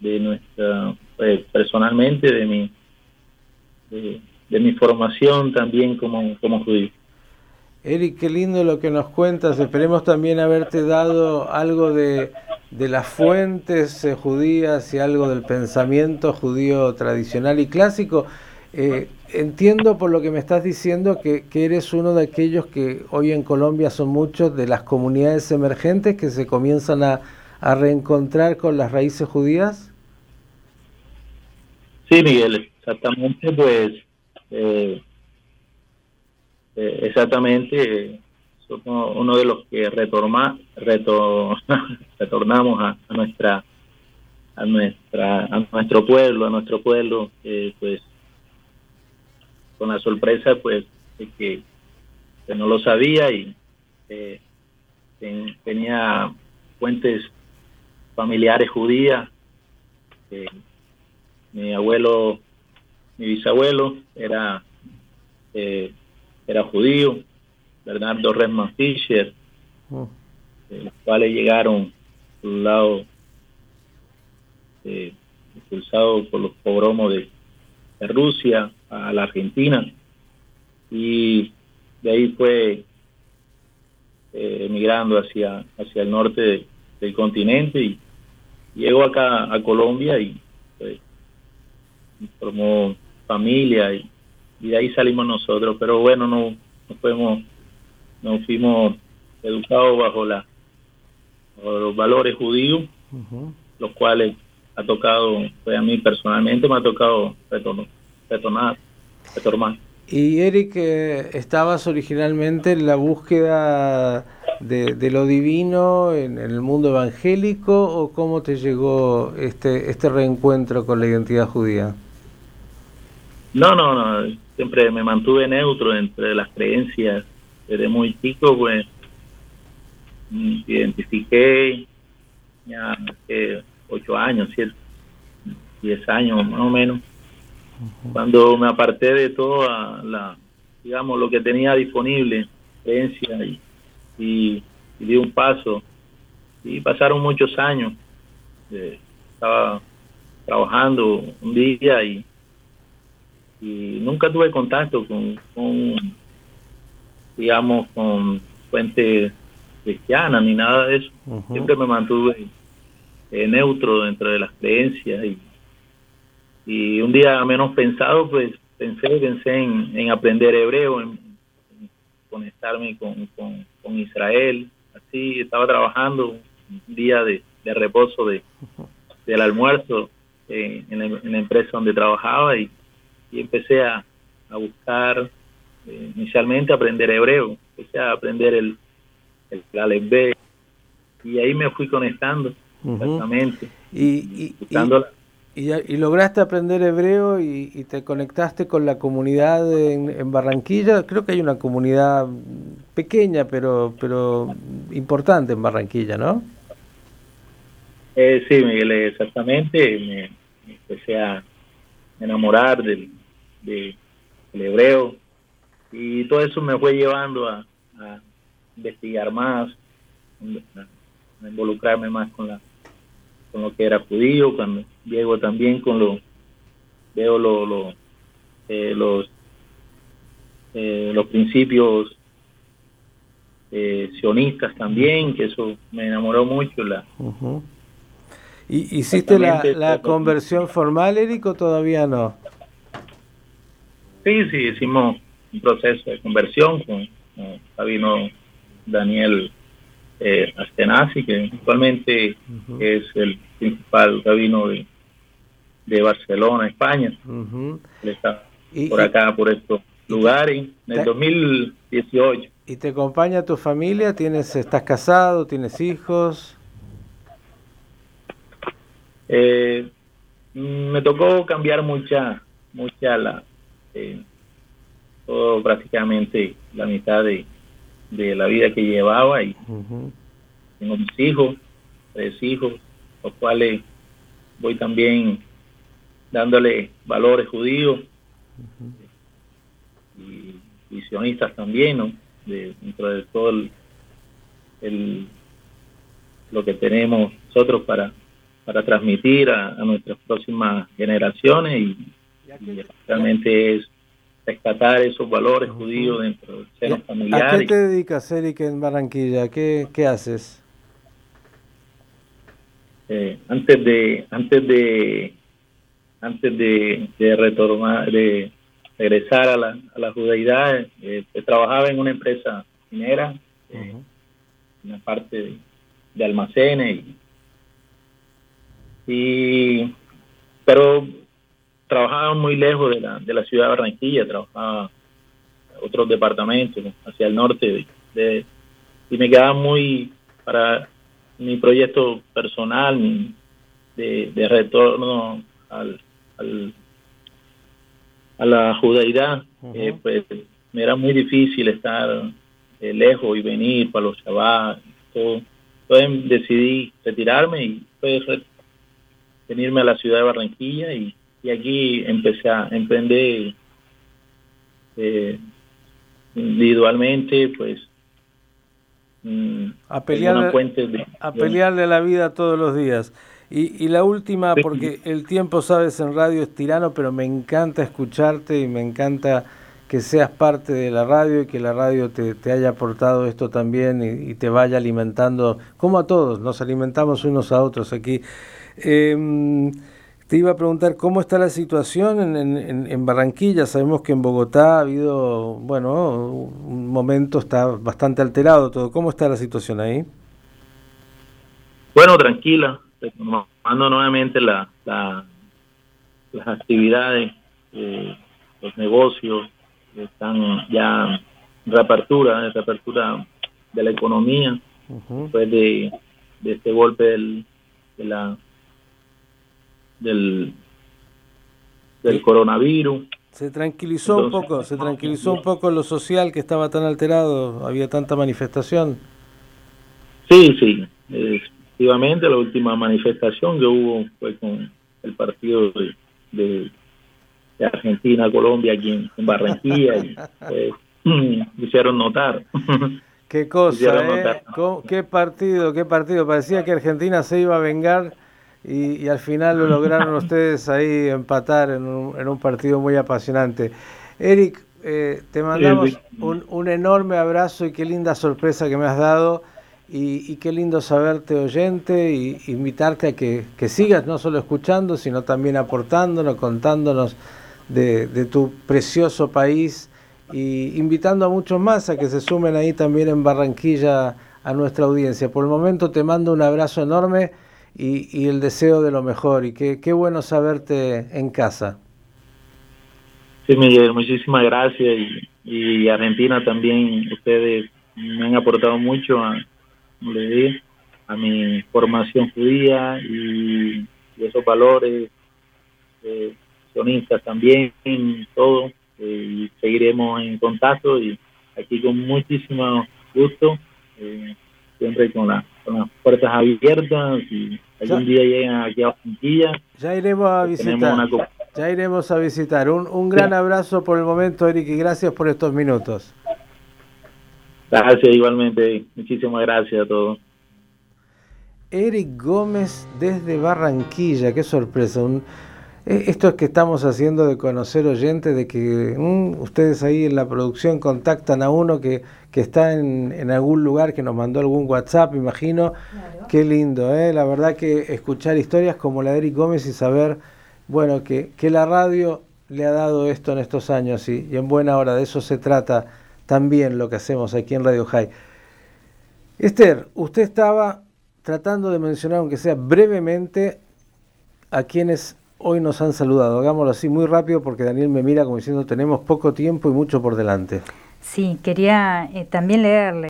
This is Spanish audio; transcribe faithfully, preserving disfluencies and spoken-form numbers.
de nuestra, pues, personalmente, de mi, de, de mi formación también como, como judío. Eric, qué lindo lo que nos cuentas. Esperemos también haberte dado algo de, de las fuentes eh, judías y algo del pensamiento judío tradicional y clásico. Eh, entiendo por lo que me estás diciendo que, que eres uno de aquellos que hoy en Colombia son muchos de las comunidades emergentes que se comienzan a, a reencontrar con las raíces judías. Sí, Miguel, exactamente, pues, eh, eh, exactamente, eh, somos uno de los que retorma, reto, retornamos a, a nuestra a nuestra a nuestro pueblo, a nuestro pueblo, eh, pues, con la sorpresa, pues, de que, que no lo sabía y eh, ten, tenía fuentes familiares judías. Eh, mi abuelo, mi bisabuelo era eh, era judío, Bernardo Resman Fischer, Oh. eh, los cuales llegaron por un lado eh, expulsados por los pogromos de, de Rusia a la Argentina, y de ahí fue eh, emigrando hacia hacia el norte de, del continente, y llegó acá a Colombia y pues, formó familia, y, y de ahí salimos nosotros. Pero bueno, no nos fuimos nos fuimos educados bajo la bajo los valores judíos, Uh-huh. los cuales ha tocado, pues a mí personalmente me ha tocado retornar retornar, retornar. Y Eric, eh, ¿estabas originalmente en la búsqueda de, de lo divino en, en el mundo evangélico o cómo te llegó este, este reencuentro con la identidad judía? No, no, no, siempre me mantuve neutro entre las creencias. Desde muy chico, pues, me identifiqué ya hace ocho años, siete, diez años más o menos, Uh-huh. cuando me aparté de toda la, digamos, lo que tenía disponible, creencia, y, y, y di un paso. Y pasaron muchos años. Eh, estaba trabajando un día y, y nunca tuve contacto con, con, digamos, con fuentes cristianas ni nada de eso. Uh-huh. Siempre me mantuve eh, neutro dentro de las creencias, y, y un día menos pensado, pues pensé, pensé en, en aprender hebreo, en, en conectarme con, con, con Israel. Así estaba trabajando un día de, de reposo de, del almuerzo eh, en, la, en la empresa donde trabajaba, y, y empecé a, a buscar eh, inicialmente aprender hebreo. Empecé a aprender el, el, el Aleph B, y ahí me fui conectando. Uh-huh. Exactamente. Y, y, buscando la... y, y lograste aprender hebreo y, y te conectaste con la comunidad en, en Barranquilla. Creo que hay una comunidad pequeña pero pero importante en Barranquilla, ¿no? Eh, sí, Miguel, exactamente. Me, me empecé a enamorar del, de, del hebreo, y todo eso me fue llevando a, a investigar más, a, a involucrarme más con la con lo que era judío. Cuando llego también con lo veo lo, lo, eh, los eh, los principios eh, sionistas también, que eso me enamoró mucho. La uh-huh. ¿Y hiciste la, la conversión formal, Eric, o todavía no? Sí, sí, hicimos un proceso de conversión con, con Rabino Daniel eh, Astenazi, que actualmente uh-huh. es el principal rabino de, de Barcelona, España. Uh-huh. Él está y, por acá, por estos lugares, en el te, dos mil dieciocho. ¿Y te acompaña tu familia? ¿Tienes, estás casado? ¿Tienes hijos? Eh, me tocó cambiar mucha, mucha la, eh, todo prácticamente la mitad de, de la vida que llevaba, y uh-huh. tengo mis hijos, tres hijos, los cuales voy también dándole valores judíos uh-huh. y, y sionistas también, ¿no? De, dentro de todo el, el lo que tenemos nosotros para para transmitir a, a nuestras próximas generaciones y, y realmente es rescatar esos valores uh-huh. judíos dentro del seno familiar. ¿A qué te dedicas, Eric, en Barranquilla? ¿Qué, qué haces? Eh, antes de antes de antes de, de retornar de regresar a la, a la judaidad, eh, trabajaba en una empresa minera, eh, uh-huh. en la parte de, de almacenes y, y pero trabajaba muy lejos de la de la ciudad de Barranquilla, trabajaba en otros departamentos hacia el norte de, de, y me quedaba muy para mi proyecto personal mi, de, de retorno al, al a la judaidad. Uh-huh. eh, pues me era muy difícil estar eh, lejos y venir para los Shabbat, todo. Entonces decidí retirarme y pues venirme a la ciudad de Barranquilla y, y aquí empecé a emprender eh, individualmente, pues a pelear, de, a pelearle a la vida todos los días. Y, y la última, porque el tiempo, sabes, en radio es tirano, pero me encanta escucharte y me encanta que seas parte de la radio y que la radio te, te haya aportado esto también y, y te vaya alimentando, como a todos, nos alimentamos unos a otros aquí. Eh, te iba a preguntar cómo está la situación en, en, en Barranquilla. Sabemos que en Bogotá ha habido, bueno, un momento está bastante alterado todo. ¿Cómo está la situación ahí? Bueno, tranquila, retomando nuevamente la, la, las actividades, eh, los negocios están ya en reapertura, en reapertura de la economía, uh-huh. después de, de este golpe del, de la del del coronavirus. Se tranquilizó Entonces, un poco, se tranquilizó un poco lo social que estaba tan alterado, había tanta manifestación. Sí, sí, efectivamente la última manifestación que hubo fue con el partido de, de, de Argentina, Colombia aquí en, en Barranquilla y pues, hicieron notar. Qué cosa, ¿eh? Notar. Qué partido, qué partido, parecía que Argentina se iba a vengar. Y, y al final lo lograron ustedes ahí empatar en un, en un partido muy apasionante. Eric, eh, te mandamos un, un enorme abrazo y qué linda sorpresa que me has dado y, y qué lindo saberte oyente y invitarte a que, que sigas no solo escuchando, sino también aportándonos, contándonos de, de tu precioso país y invitando a muchos más a que se sumen ahí también en Barranquilla a nuestra audiencia. Por el momento te mando un abrazo enorme Y, y el deseo de lo mejor, y qué, qué bueno saberte en casa. Sí, Miguel, muchísimas gracias, y, y Argentina también, ustedes me han aportado mucho a, como le dije, a mi formación judía y, y esos valores eh, sionistas también, todo, eh, y seguiremos en contacto, y aquí con muchísimo gusto, eh, siempre con, la, con las puertas abiertas, y algún día llegan aquí a Barranquilla. Ya iremos a visitar. Una... Ya iremos a visitar. Un, un gran sí. abrazo por el momento, Eric, y gracias por estos minutos. Gracias, igualmente. Muchísimas gracias a todos. Eric Gómez desde Barranquilla, qué sorpresa. Un... Esto es que estamos haciendo de conocer oyentes, de que um, ustedes ahí en la producción contactan a uno que, que está en, en algún lugar, que nos mandó algún WhatsApp, imagino. Claro. Qué lindo, ¿eh? La verdad que escuchar historias como la de Eric Gómez y saber, bueno, que, que la radio le ha dado esto en estos años y, y en buena hora, de eso se trata también lo que hacemos aquí en Radio High. Esther, usted estaba tratando de mencionar, aunque sea brevemente, a quienes hoy nos han saludado. Hagámoslo así muy rápido porque Daniel me mira como diciendo tenemos poco tiempo y mucho por delante. Sí, quería eh, también leerle